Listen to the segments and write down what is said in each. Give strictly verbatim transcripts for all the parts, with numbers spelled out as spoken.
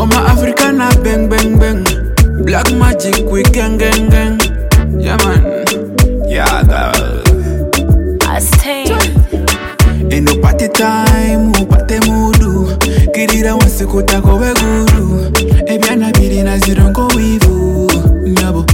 Oh my Africana bang bang bang. Black magic we gang gang gang. Yeah man. Yeah girl. I stay. In no party time, upate mudu. Kirira wansi kutako beguru. Ebyana biri na zirongo wivu. Nyabo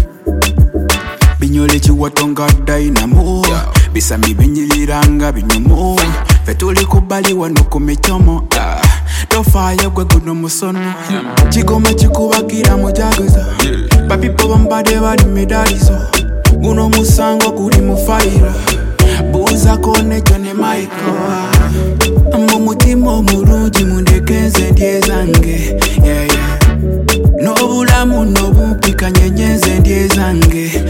binyole chiwatonga dynamo. Bisami binyiliranga binyomo. Fetuli kubali wano kumichomo. Tofaya gwe guno musono. Chigoma chikubakira mujaguza. Papipo bambade bali medalizo. Guno musango kuri mufaira. Buza kone jone maiko. Mumutima murungi mundekeze ndiye zange. Yeah yeah. Nobulamu nobupika nyenyeze ndiye zange.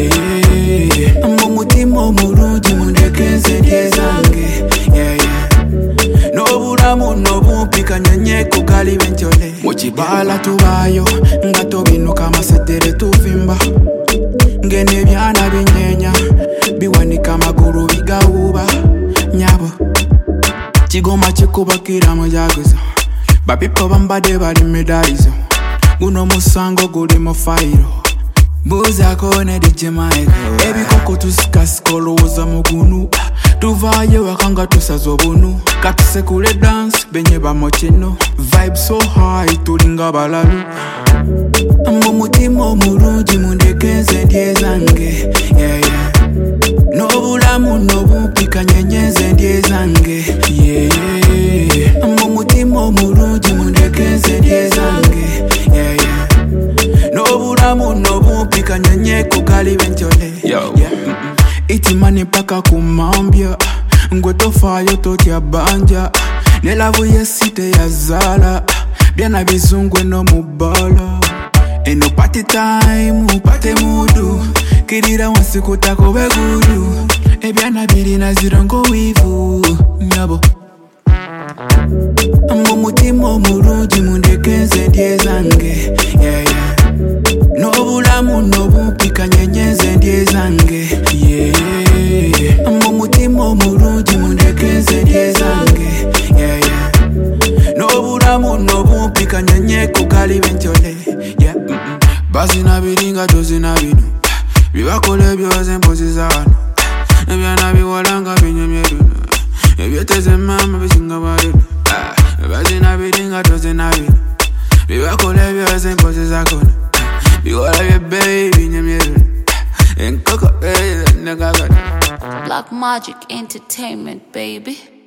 Yeah. Mumutima murungi mundekeze ndiye zange. Yeah yeah. Nobulamu nobupika nyenye kukali benjole. Muchibala tubayo ngato binuka masetere tuvimba. Ngene byana binyenya biwanika maguru bigauba. Nyabo chigoma chikubakira mujaguza. Bapipo bambade bali medalizo. Guno musango guli mufairo. Buza kone di Jamaica. Ebi koko tusikasikolooza mugunu. Tuvaye wakanga tusazobunu. Katusekule dance benye bamocheno. Vibe so high tulinga balalu. Mumutima murungi mundekeze ndiye zange. Yeah yeah. Nobulamu nobupika nyenyeze ndiye zange. Yeah. Mumutima murungi mundekeze ndiye zange. Yeah yeah. Nobulamu nobupika nyenye kukali benjole. Yo. Yeah. Iti mani paka kumambia. Ngwe tofayo totya banja. Nelavu yesite ya zala. Byana bizungwe no mubala. Eno party time, upate mudu. Kirira wansi kutako beguru. Ebyana biri na zirongo wivu. Nyabo mumutima murungi mundekeze ndiye zange. Yeah yeah. Nobulamu nobupika nyenyeze ndiye zange. Yeah. Mumutima murungi mundekeze ndiye zange. Yeah yeah. Nobulamu nobupika nyenye kukali benjole. Yeah. Mm-mm. Basi na biringa tozi na binu. Bibakole byoze mpozi za wano. Ebyana biwalanga binyemyeduno. Ebyeteze mama bisinga baduno. Basi na biringa tozi na binu. Bibakole byoze mpozi za kono. Biwala bye baby binyemyeduno. Enkoko eh nagaga. Black Magic Entertainment, baby.